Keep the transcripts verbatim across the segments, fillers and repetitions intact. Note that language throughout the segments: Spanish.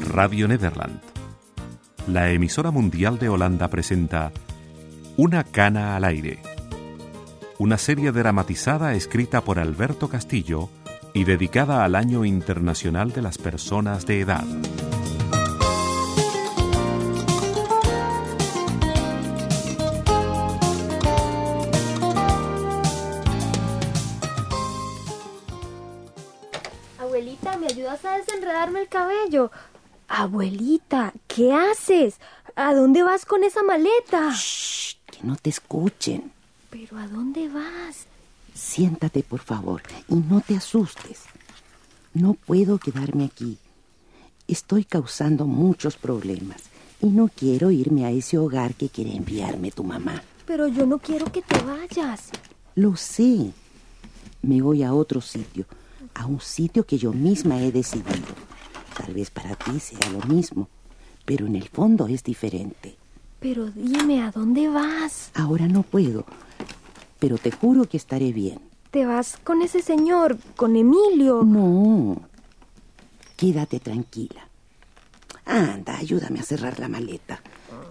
Radio Nederland. La emisora mundial de Holanda presenta Una cana al aire. Una serie dramatizada escrita por Alberto Castillo y dedicada al Año Internacional de las Personas de Edad. Abuelita, ¿me ayudas a desenredarme el cabello? Abuelita, ¿qué haces? ¿A dónde vas con esa maleta? Shh, que no te escuchen. ¿Pero a dónde vas? Siéntate, por favor, y no te asustes. No puedo quedarme aquí. Estoy causando muchos problemas y no quiero irme a ese hogar que quiere enviarme tu mamá. Pero yo no quiero que te vayas. Lo sé. Me voy a otro sitio, a un sitio que yo misma he decidido. Tal vez para ti sea lo mismo, pero en el fondo es diferente. Pero dime, ¿a dónde vas? Ahora no puedo, pero te juro que estaré bien. ¿Te vas con ese señor, con Emilio? No, quédate tranquila. Anda, ayúdame a cerrar la maleta.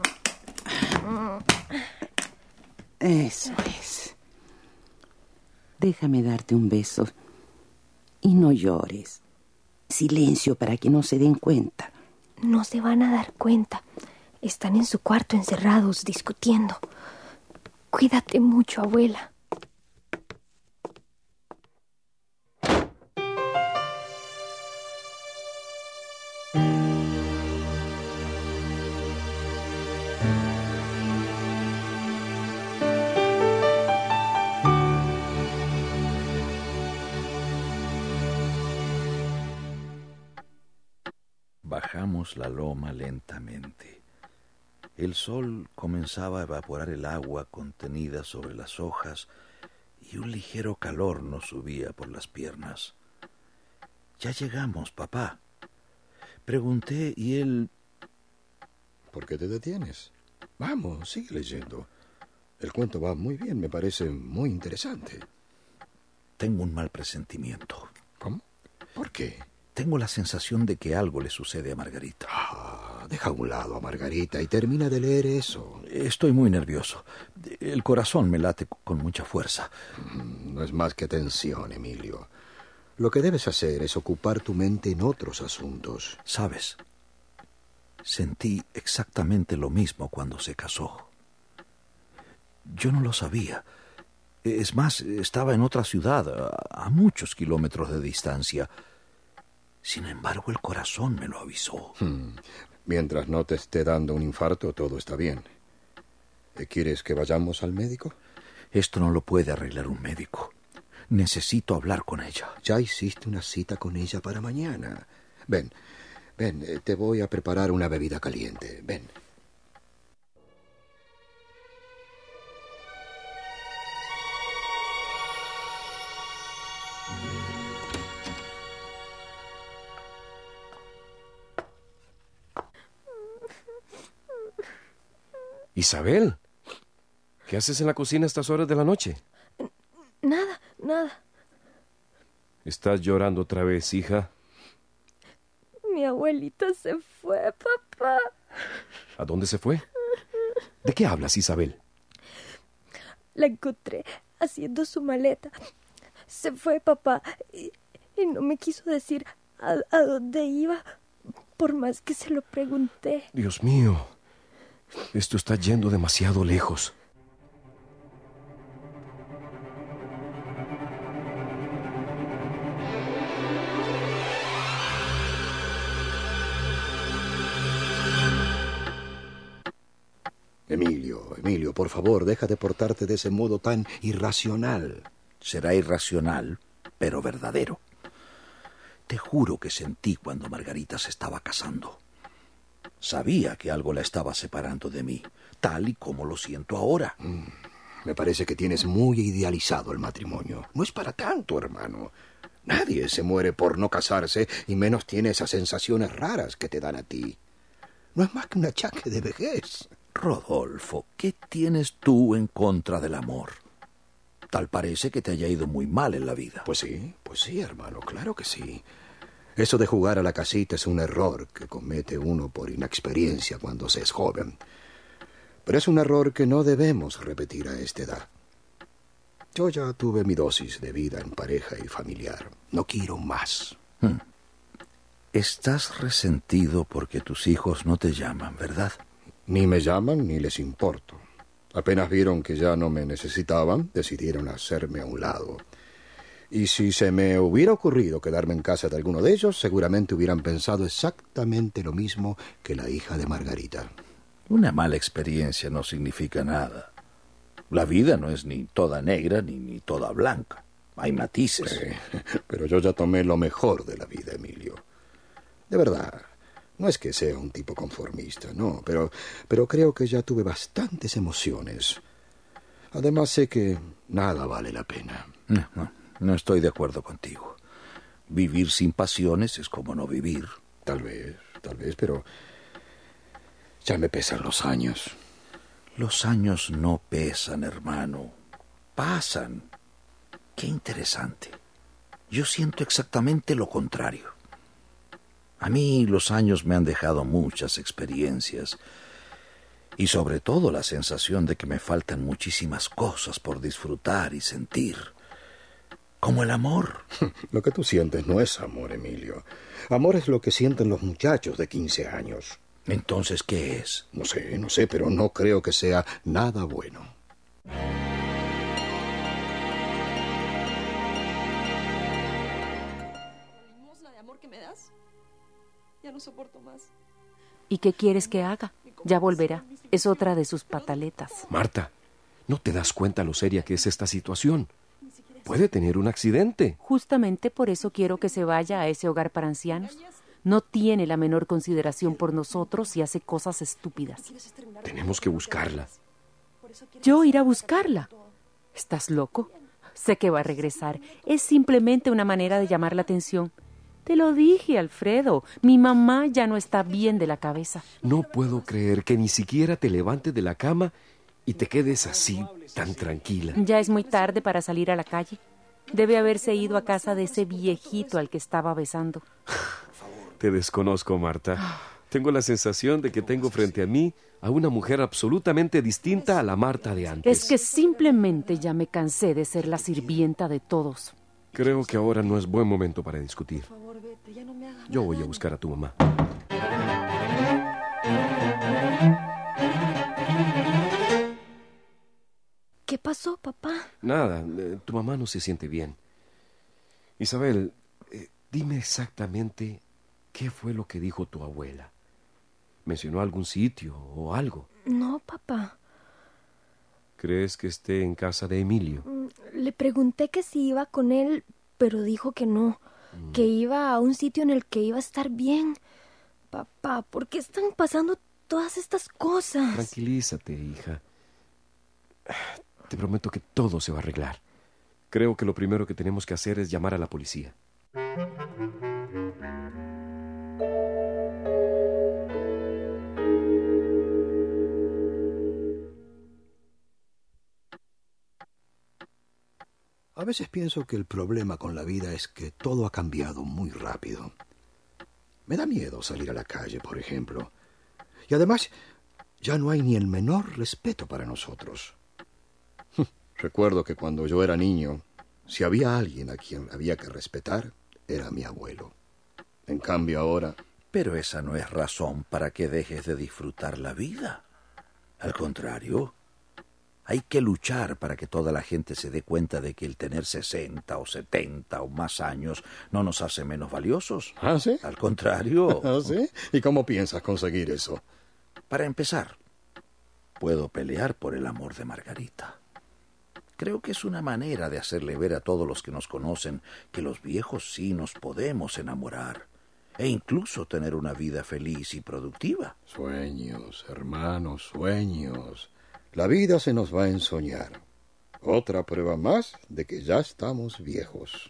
Eso es. Déjame darte un beso y no llores. Silencio para que no se den cuenta. No se van a dar cuenta. Están en su cuarto encerrados, discutiendo. Cuídate mucho, abuela. Bajamos la loma lentamente. El sol comenzaba a evaporar el agua contenida sobre las hojas y un ligero calor nos subía por las piernas. «Ya llegamos, papá», pregunté y él... ¿Por qué te detienes? Vamos, sigue leyendo. El cuento va muy bien, me parece muy interesante. Tengo un mal presentimiento. ¿Cómo? ¿Por qué? Tengo la sensación de que algo le sucede a Margarita. Ah, deja a un lado a Margarita y termina de leer eso. Estoy muy nervioso. El corazón me late con mucha fuerza. No es más que tensión, Emilio. Lo que debes hacer es ocupar tu mente en otros asuntos. ¿Sabes? Sentí exactamente lo mismo cuando se casó. Yo no lo sabía. Es más, estaba en otra ciudad, a, a muchos kilómetros de distancia. Sin embargo, el corazón me lo avisó. Hmm. Mientras no te esté dando un infarto, todo está bien. ¿Quieres que vayamos al médico? Esto no lo puede arreglar un médico. Necesito hablar con ella. Ya hiciste una cita con ella para mañana. Ven, ven, te voy a preparar una bebida caliente. Ven. Isabel, ¿qué haces en la cocina a estas horas de la noche? Nada, nada. ¿Estás llorando otra vez, hija? Mi abuelita se fue, papá. ¿A dónde se fue? ¿De qué hablas, Isabel? La encontré haciendo su maleta. Se fue, papá, y, y no me quiso decir a, a dónde iba, por más que se lo pregunté. Dios mío. Esto está yendo demasiado lejos. Emilio, Emilio, por favor, deja de portarte de ese modo tan irracional. Será irracional, pero verdadero. Te juro que sentí cuando Margarita se estaba casando. Sabía que algo la estaba separando de mí, tal y como lo siento ahora. Mm, me parece que tienes muy idealizado el matrimonio. No es para tanto, hermano. Nadie se muere por no casarse y menos tiene esas sensaciones raras que te dan a ti. No es más que un achaque de vejez. Rodolfo, ¿qué tienes tú en contra del amor? Tal parece que te haya ido muy mal en la vida. Pues sí, pues sí, hermano, claro que sí. Eso de jugar a la casita es un error que comete uno por inexperiencia cuando se es joven. Pero es un error que no debemos repetir a esta edad. Yo ya tuve mi dosis de vida en pareja y familiar. No quiero más. Hmm. Estás resentido porque tus hijos no te llaman, ¿verdad? Ni me llaman ni les importo. Apenas vieron que ya no me necesitaban, decidieron hacerme a un lado. Y si se me hubiera ocurrido quedarme en casa de alguno de ellos, seguramente hubieran pensado exactamente lo mismo que la hija de Margarita. Una mala experiencia no significa nada. La vida no es ni toda negra ni, ni toda blanca. Hay matices. Eh, pero yo ya tomé lo mejor de la vida, Emilio. De verdad, no es que sea un tipo conformista, no, pero, pero creo que ya tuve bastantes emociones. Además sé que nada vale la pena. No, no, no estoy de acuerdo contigo. Vivir sin pasiones es como no vivir. Tal vez, tal vez, pero ya me pesan los años. Los años no pesan, hermano. Pasan. Qué interesante. Yo siento exactamente lo contrario. A mí los años me han dejado muchas experiencias y sobre todo la sensación de que me faltan muchísimas cosas por disfrutar y sentir. Como el amor. Lo que tú sientes no es amor, Emilio. Amor es lo que sienten los muchachos de quince años. Entonces, ¿qué es? No sé, no sé, pero no creo que sea nada bueno. ¿La de amor que me das? Ya no soporto más. ¿Y qué quieres que haga? Ya volverá. Es otra de sus pataletas. Marta, ¿no te das cuenta lo seria que es esta situación? Puede tener un accidente. Justamente por eso quiero que se vaya a ese hogar para ancianos. No tiene la menor consideración por nosotros y hace cosas estúpidas. Tenemos que buscarla. ¿Yo ir a buscarla? ¿Estás loco? Sé que va a regresar. Es simplemente una manera de llamar la atención. Te lo dije, Alfredo. Mi mamá ya no está bien de la cabeza. No puedo creer que ni siquiera te levantes de la cama y te quedes así, tan tranquila. Ya es muy tarde para salir a la calle. Debe haberse ido a casa de ese viejito al que estaba besando. Te desconozco, Marta. Tengo la sensación de que tengo frente a mí a una mujer absolutamente distinta a la Marta de antes. Es que simplemente ya me cansé de ser la sirvienta de todos. Creo que ahora no es buen momento para discutir. Yo voy a buscar a tu mamá. ¿Qué pasó, papá? Nada, eh, tu mamá no se siente bien. Isabel, eh, dime exactamente qué fue lo que dijo tu abuela. ¿Mencionó algún sitio o algo? No, papá. ¿Crees que esté en casa de Emilio? Le pregunté que si iba con él, pero dijo que no, mm. que iba a un sitio en el que iba a estar bien. Papá, ¿por qué están pasando todas estas cosas? Tranquilízate, hija. Te prometo que todo se va a arreglar. Creo que lo primero que tenemos que hacer es llamar a la policía. A veces pienso que el problema con la vida es que todo ha cambiado muy rápido. Me da miedo salir a la calle, por ejemplo. Y además, ya no hay ni el menor respeto para nosotros. Recuerdo que cuando yo era niño, si había alguien a quien había que respetar, era mi abuelo. En cambio ahora... Pero esa no es razón para que dejes de disfrutar la vida. Al contrario, hay que luchar para que toda la gente se dé cuenta de que el tener sesenta o setenta o más años no nos hace menos valiosos. ¿Ah, sí? Al contrario. ¿Ah, sí? ¿Y cómo piensas conseguir eso? Para empezar, puedo pelear por el amor de Margarita. Creo que es una manera de hacerle ver a todos los que nos conocen que los viejos sí nos podemos enamorar e incluso tener una vida feliz y productiva. Sueños, hermanos, sueños. La vida se nos va a ensoñar. Otra prueba más de que ya estamos viejos.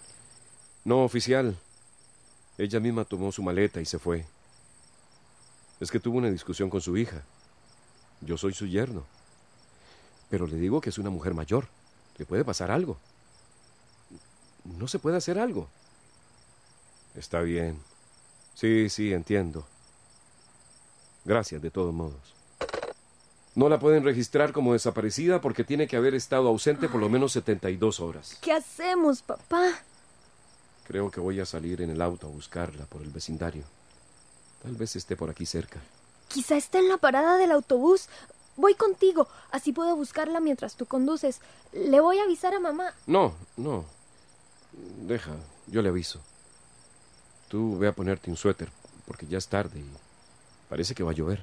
No, oficial. Ella misma tomó su maleta y se fue. Es que tuvo una discusión con su hija. Yo soy su yerno. Pero le digo que es una mujer mayor. Le puede pasar algo. ¿No se puede hacer algo? Está bien. Sí, sí, entiendo. Gracias, de todos modos. No la pueden registrar como desaparecida porque tiene que haber estado ausente por lo menos setenta y dos horas. ¿Qué hacemos, papá? Creo que voy a salir en el auto a buscarla por el vecindario. Tal vez esté por aquí cerca. Quizá esté en la parada del autobús. Voy contigo, así puedo buscarla mientras tú conduces. Le voy a avisar a mamá. No, no. Deja, yo le aviso. Tú ve a ponerte un suéter, porque ya es tarde y parece que va a llover.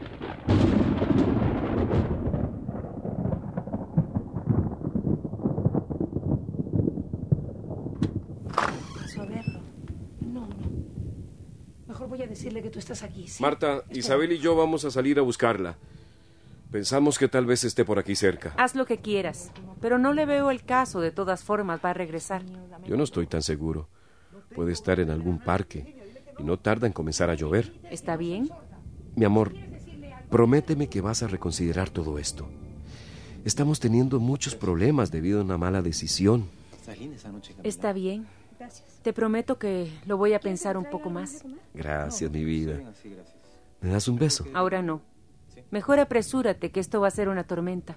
Paso a verlo. No, no. Mejor voy a decirle que tú estás aquí, ¿sí? Marta, Espera. Isabel y yo vamos a salir a buscarla. Pensamos que tal vez esté por aquí cerca. Haz lo que quieras, pero no le veo el caso. De todas formas, va a regresar. Yo no estoy tan seguro. Puede estar en algún parque y no tarda en comenzar a llover. ¿Está bien? Mi amor, prométeme que vas a reconsiderar todo esto. Estamos teniendo muchos problemas debido a una mala decisión. Está bien. Te prometo que lo voy a pensar un poco más. Gracias, mi vida. ¿Me das un beso? Ahora no. Mejor apresúrate, que esto va a ser una tormenta.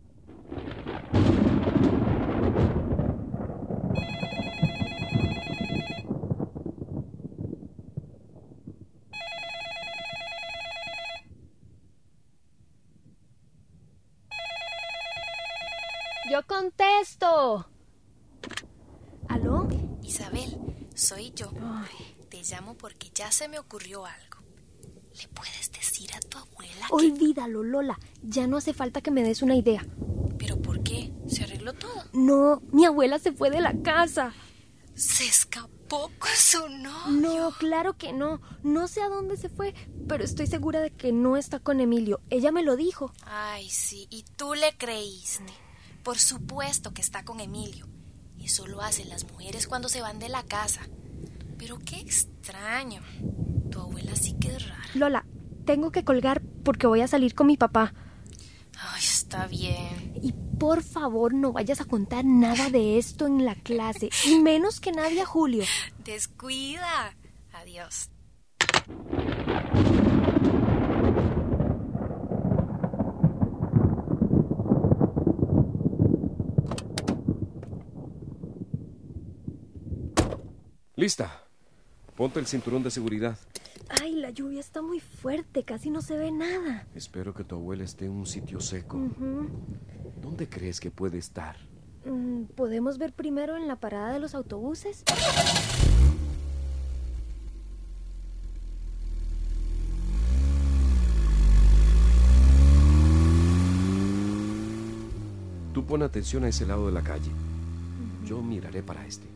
Yo contesto. ¿Aló? Isabel, soy yo. Te llamo porque ya se me ocurrió algo. ¿Le puedes decir a tu abuela que...? Olvídalo, Lola. Ya no hace falta que me des una idea. ¿Pero por qué? ¿Se arregló todo? No, mi abuela se fue de la casa. ¿Se escapó con su novio? No, claro que no. No sé a dónde se fue, pero estoy segura de que no está con Emilio. Ella me lo dijo. Ay, sí, y tú le creíste. Por supuesto que está con Emilio. Eso lo hacen las mujeres cuando se van de la casa. Pero qué extraño. Tu abuela sí que es rara. Lola, tengo que colgar porque voy a salir con mi papá. Ay, está bien. Y por favor no vayas a contar nada de esto en la clase, y menos que nadie a Julio. Descuida. Adiós. Lista. Ponte el cinturón de seguridad. Ay, la lluvia está muy fuerte, casi no se ve nada. Espero que tu abuela esté en un sitio seco. Uh-huh. ¿Dónde crees que puede estar? Mm, ¿Podemos ver primero en la parada de los autobuses? Tú pon atención a ese lado de la calle. Yo miraré para este.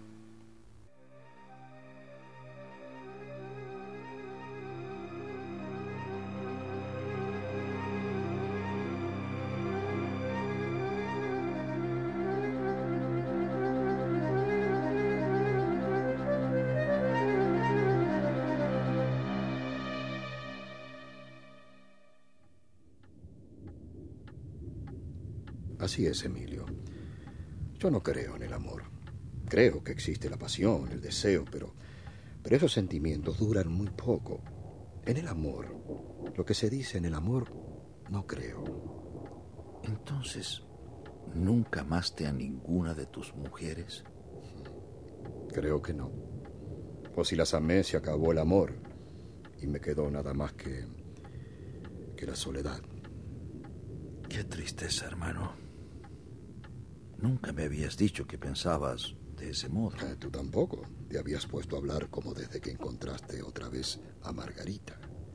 Así es, Emilio. Yo no creo en el amor. Creo que existe la pasión, el deseo, pero, pero esos sentimientos duran muy poco. En el amor, lo que se dice en el amor, no creo. Entonces, ¿nunca amaste a ninguna de tus mujeres? Creo que no. O si las amé, se acabó el amor y me quedó nada más que, que la soledad. Qué tristeza, hermano. Nunca me habías dicho que pensabas de ese modo. Eh, tú tampoco. Te habías puesto a hablar como desde que encontraste otra vez a Margarita.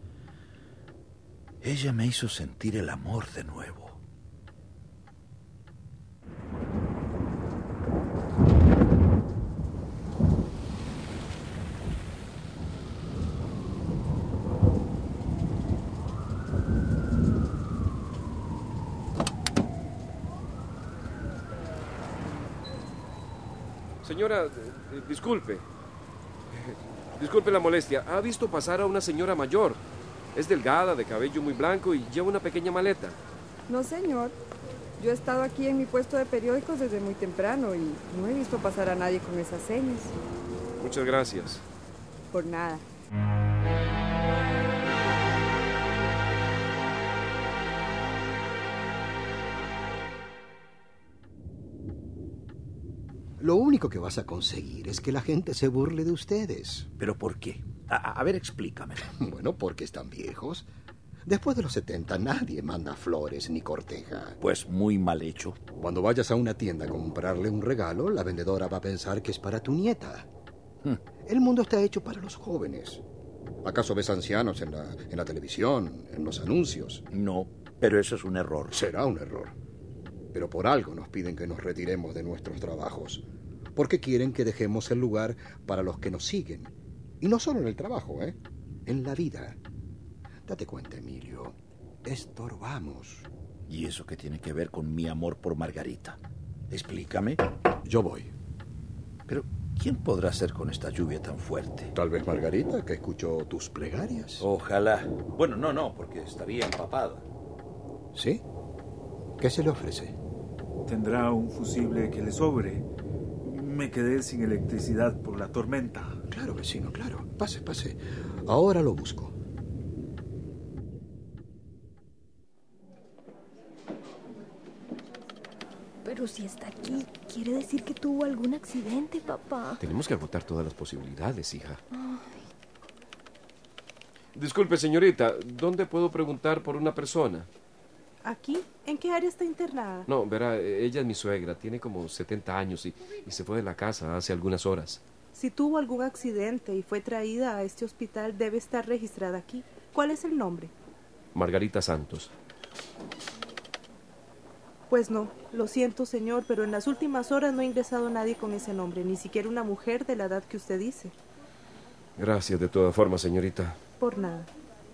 Ella me hizo sentir el amor de nuevo. Señora, eh, disculpe. Disculpe la molestia. ¿Ha visto pasar a una señora mayor? Es delgada, de cabello muy blanco y lleva una pequeña maleta. No, señor. Yo he estado aquí en mi puesto de periódicos desde muy temprano y no he visto pasar a nadie con esas señas. Muchas gracias. Por nada. Lo único que vas a conseguir es que la gente se burle de ustedes. ¿Pero por qué? A, a ver, explícame. Bueno, porque están viejos. Después de los setenta nadie manda flores ni corteja. Pues muy mal hecho. Cuando vayas a una tienda a comprarle un regalo, la vendedora va a pensar que es para tu nieta. Hmm. El mundo está hecho para los jóvenes. ¿Acaso ves ancianos en la, en la televisión, en los anuncios? No, pero eso es un error. Será un error. Pero por algo nos piden que nos retiremos de nuestros trabajos. Porque quieren que dejemos el lugar para los que nos siguen. Y no solo en el trabajo, ¿eh? En la vida. Date cuenta, Emilio. Estorbamos. ¿Y eso qué tiene que ver con mi amor por Margarita? Explícame. Yo voy. Pero, ¿quién podrá ser con esta lluvia tan fuerte? Tal vez Margarita, que escuchó tus plegarias. Ojalá. Bueno, no, no, porque estaría empapada. ¿Sí? ¿Qué se le ofrece? Tendrá un fusible que le sobre. Me quedé sin electricidad por la tormenta. Claro, vecino, claro. Pase, pase. Ahora lo busco. Pero si está aquí, quiere decir que tuvo algún accidente, papá. Tenemos que agotar todas las posibilidades, hija. Ay. Disculpe, señorita, ¿dónde puedo preguntar por una persona? ¿Aquí? ¿En qué área está internada? No, verá, ella es mi suegra, tiene como setenta años y, y se fue de la casa hace algunas horas. Si tuvo algún accidente y fue traída a este hospital, debe estar registrada aquí. ¿Cuál es el nombre? Margarita Santos. Pues no, lo siento, señor, pero en las últimas horas no ha ingresado nadie con ese nombre, ni siquiera una mujer de la edad que usted dice. Gracias de todas formas, señorita. Por nada.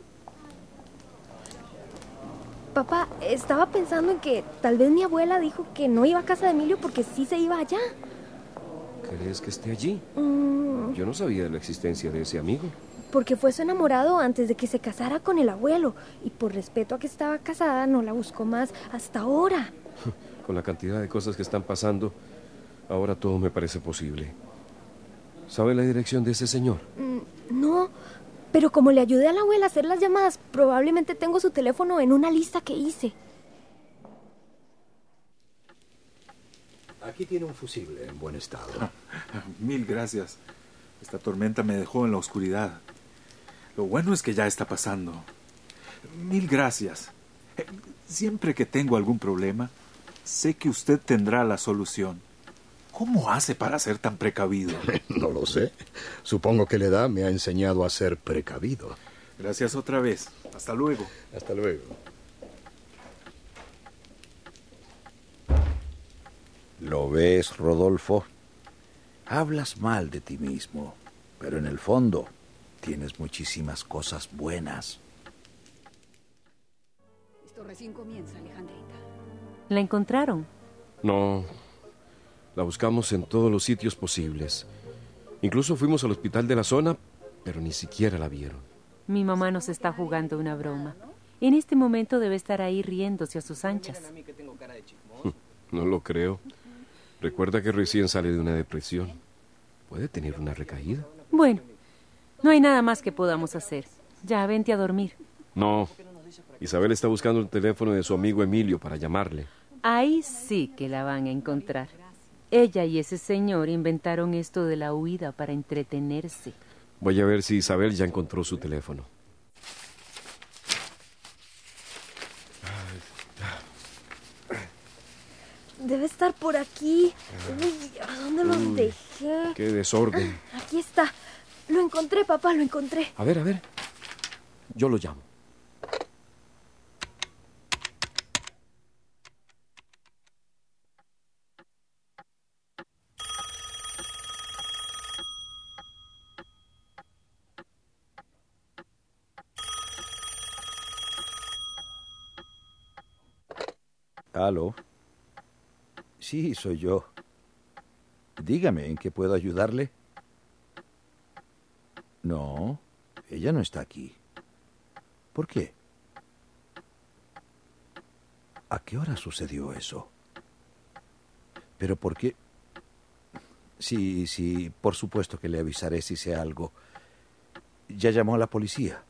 Papá, estaba pensando en que tal vez mi abuela dijo que no iba a casa de Emilio porque sí se iba allá. ¿Crees que esté allí? Mm. Yo no sabía de la existencia de ese amigo. Porque fue su enamorado antes de que se casara con el abuelo. Y por respeto a que estaba casada, no la buscó más hasta ahora. Con la cantidad de cosas que están pasando, ahora todo me parece posible. ¿Sabe la dirección de ese señor? Mm, no, pero como le ayudé a la abuela a hacer las llamadas, probablemente tengo su teléfono en una lista que hice. Aquí tiene un fusible en buen estado. Mil gracias. Esta tormenta me dejó en la oscuridad. Lo bueno es que ya está pasando. Mil gracias. Siempre que tengo algún problema, sé que usted tendrá la solución. ¿Cómo hace para ser tan precavido? No lo sé. Supongo que la edad me ha enseñado a ser precavido. Gracias otra vez. Hasta luego. Hasta luego. ¿Lo ves, Rodolfo? Hablas mal de ti mismo, pero en el fondo tienes muchísimas cosas buenas. Esto recién comienza, Alejandrita. ¿La encontraron? No. La buscamos en todos los sitios posibles. Incluso fuimos al hospital de la zona, pero ni siquiera la vieron. Mi mamá nos está jugando una broma. En este momento debe estar ahí riéndose a sus anchas. No lo creo. Recuerda que recién sale de una depresión. Puede tener una recaída. Bueno, no hay nada más que podamos hacer. Ya, vente a dormir. No. Isabel está buscando el teléfono de su amigo Emilio para llamarle. Ahí sí que la van a encontrar. Ella y ese señor inventaron esto de la huida para entretenerse. Voy a ver si Isabel ya encontró su teléfono. Debe estar por aquí. Uy, ¿a dónde los Uy, dejé? Qué desorden. Aquí está. Lo encontré, papá, lo encontré. A ver, a ver. Yo lo llamo. ¿Aló? Sí, soy yo. Dígame, ¿en qué puedo ayudarle? No, ella no está aquí. ¿Por qué? ¿A qué hora sucedió eso? ¿Pero por qué? Sí, sí, por supuesto que le avisaré si sé algo. ¿Ya llamó a la policía?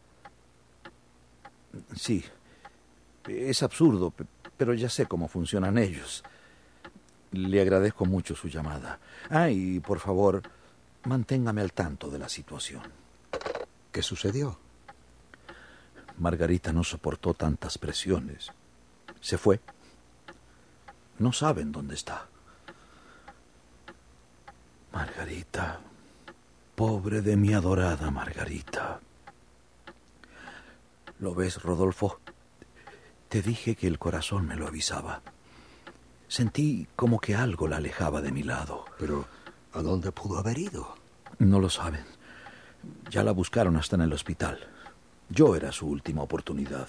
Sí. Es absurdo, pero ya sé cómo funcionan ellos. Le agradezco mucho su llamada. Ah, y por favor, manténgame al tanto de la situación. ¿Qué sucedió? Margarita no soportó tantas presiones. Se fue. No saben dónde está. Margarita, pobre de mi adorada Margarita. ¿Lo ves, Rodolfo? Te dije que el corazón me lo avisaba. Sentí como que algo la alejaba de mi lado. Pero, ¿a dónde pudo haber ido? No lo saben. Ya la buscaron hasta en el hospital. Yo era su última oportunidad.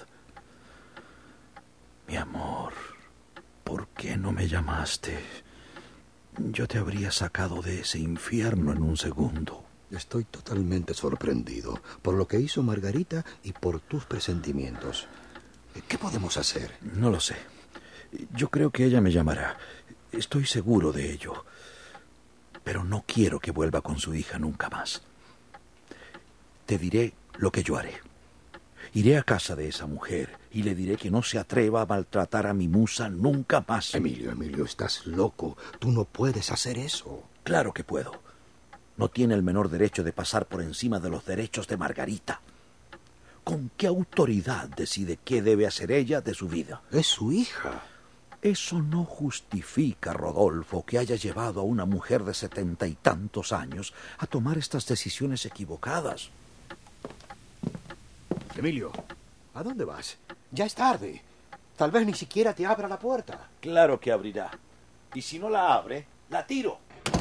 Mi amor, ¿por qué no me llamaste? Yo te habría sacado de ese infierno en un segundo. Estoy totalmente sorprendido por lo que hizo Margarita y por tus presentimientos. ¿Qué podemos hacer? No lo sé. Yo creo que ella me llamará. Estoy seguro de ello. Pero no quiero que vuelva con su hija nunca más. Te diré lo que yo haré. Iré a casa de esa mujer y le diré que no se atreva a maltratar a mi musa nunca más. Emilio, Emilio, estás loco. Tú no puedes hacer eso. Claro que puedo. No tiene el menor derecho de pasar por encima de los derechos de Margarita. ¿Con qué autoridad decide qué debe hacer ella de su vida? Es su hija. Eso no justifica, Rodolfo, que haya llevado a una mujer de setenta y tantos años a tomar estas decisiones equivocadas. Emilio, ¿a dónde vas? Ya es tarde. Tal vez ni siquiera te abra la puerta. Claro que abrirá. Y si no la abre, la tiro.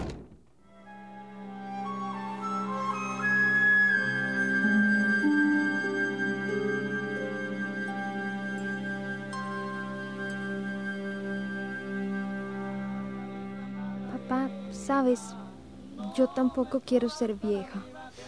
Papá, sabes, yo tampoco quiero ser vieja.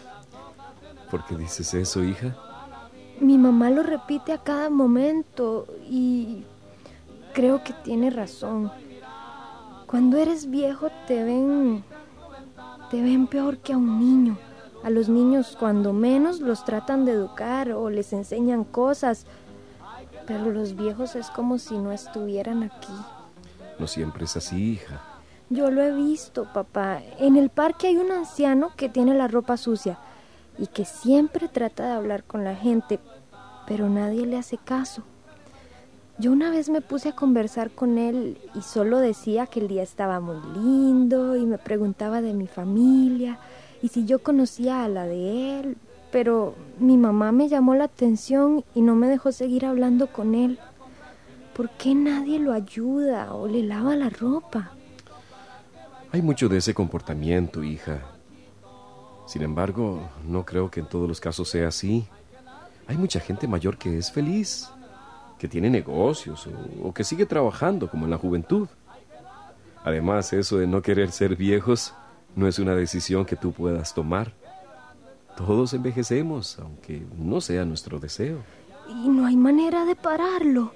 ¿Por qué dices eso, hija? Mi mamá lo repite a cada momento y creo que tiene razón. Cuando eres viejo te ven, te ven peor que a un niño. A los niños cuando menos los tratan de educar o les enseñan cosas, pero los viejos es como si no estuvieran aquí. No siempre es así, hija. Yo lo he visto, papá. En el parque hay un anciano que tiene la ropa sucia y que siempre trata de hablar con la gente, pero nadie le hace caso. Yo una vez me puse a conversar con él y solo decía que el día estaba muy lindo y me preguntaba de mi familia y si yo conocía a la de él, pero mi mamá me llamó la atención y no me dejó seguir hablando con él. ¿Por qué nadie lo ayuda o le lava la ropa? Hay mucho de ese comportamiento, hija. Sin embargo, no creo que en todos los casos sea así. Hay mucha gente mayor que es feliz, que tiene negocios o, o que sigue trabajando como en la juventud. Además, eso de no querer ser viejos no es una decisión que tú puedas tomar. Todos envejecemos, aunque no sea nuestro deseo. Y no hay manera de pararlo.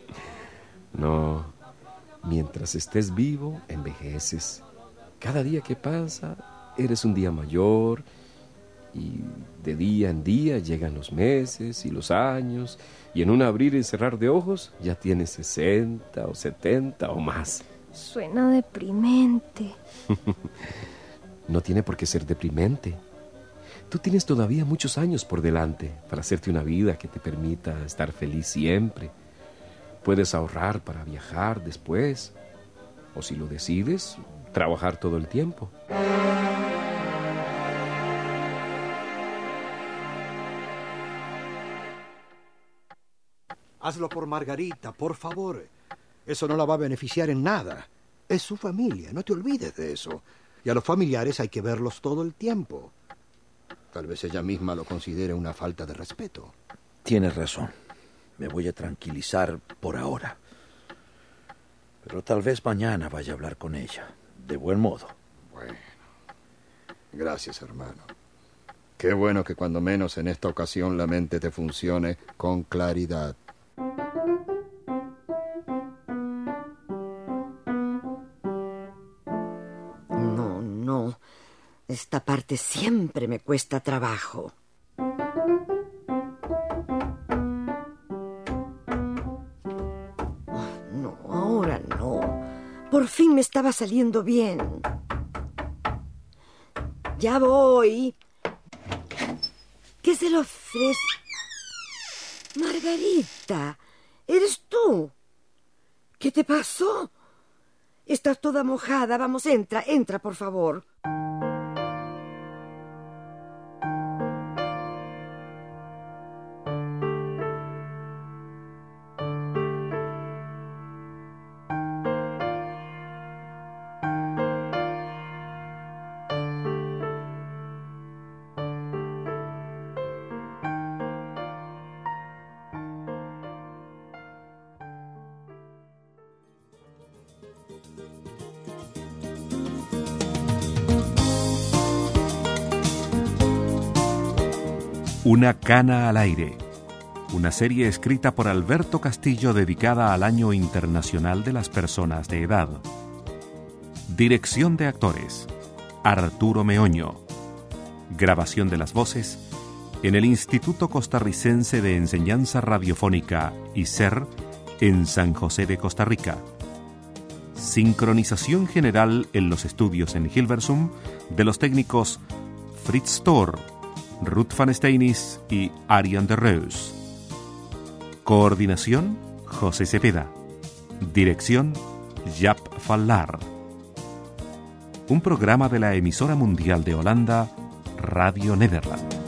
No, mientras estés vivo, envejeces. Cada día que pasa, eres un día mayor y de día en día llegan los meses y los años y en un abrir y cerrar de ojos ya tienes sesenta o setenta o más. Suena deprimente. No tiene por qué ser deprimente. Tú tienes todavía muchos años por delante para hacerte una vida que te permita estar feliz siempre. Puedes ahorrar para viajar después o, si lo decides, trabajar todo el tiempo. Hazlo por Margarita, por favor. Eso no la va a beneficiar en nada. Es su familia, no te olvides de eso. Y a los familiares hay que verlos todo el tiempo. Tal vez ella misma lo considere una falta de respeto. Tienes razón. Me voy a tranquilizar por ahora. Pero tal vez mañana vaya a hablar con ella, de buen modo. Bueno. Gracias, hermano. Qué bueno que cuando menos en esta ocasión la mente te funcione con claridad. No, no. Esta parte siempre me cuesta trabajo. No, ahora no. Por fin me estaba saliendo bien. Ya voy. ¿Qué se le ofrece? Margarita, ¿eres tú? ¿Qué te pasó? Estás toda mojada. Vamos, entra, entra, por favor. Una cana al aire, una serie escrita por Alberto Castillo dedicada al Año Internacional de las Personas de Edad. Dirección de actores, Arturo Meoño. Grabación de las voces en el Instituto Costarricense de Enseñanza Radiofónica, I S E R, en San José de Costa Rica. Sincronización general en los estudios en Hilversum de los técnicos Fritz Thor, Ruth van Steinis y Ariane de Reus. Coordinación, José Cepeda. Dirección, Jaap van Laar. Un programa de la emisora mundial de Holanda, Radio Nederland.